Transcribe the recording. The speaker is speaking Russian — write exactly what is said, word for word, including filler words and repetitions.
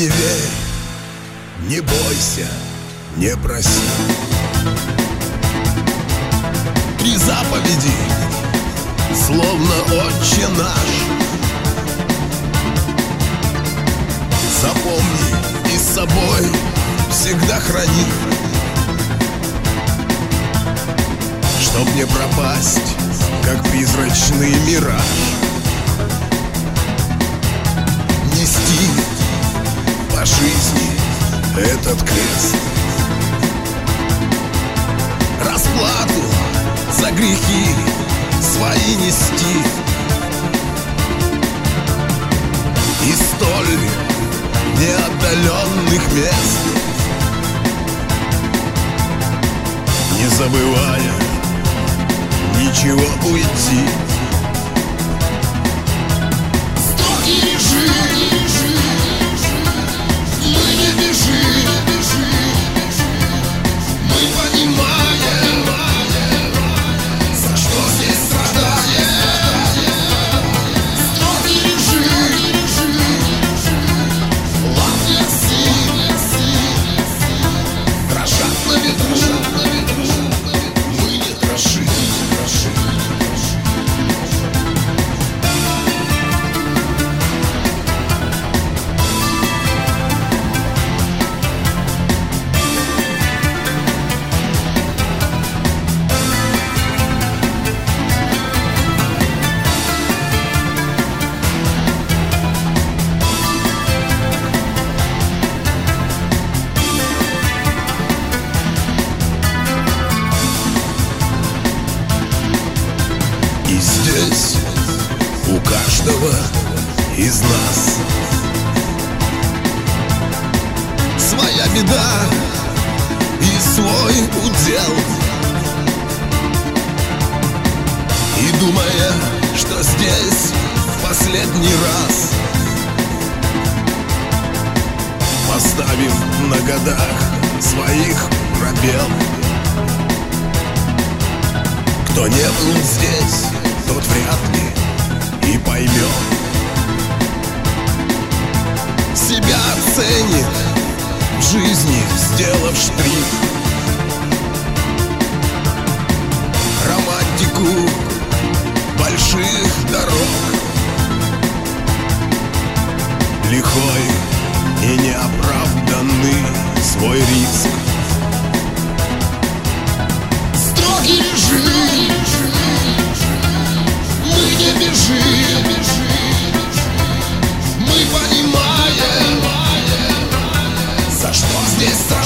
не верь, не бойся, не проси. Три заповеди, словно Отче наш. Запомни и с собой всегда храни, чтоб не пропасть, как призрачный мираж. Нести по жизни этот крест, расплату за грехи свои нести. И столь неотдаленных мест, не забывая ничего уйти. Строгий режим, мы не бежим, мы понимаем, за что здесь страдаем. Строгий режим, ладно все дрожат на ветру, мы не дрожим. И здесь у каждого из нас своя беда и свой удел. И думая, что здесь в последний раз поставив на годах своих пробел. Кто не был здесь, тот вряд ли и поймет, себя оценит в жизни, сделав штрих. Романтику больших дорог, лихой и неоправданный свой риск. Строгий режим, мы не бежим, мы понимаем, за что здесь страдаем.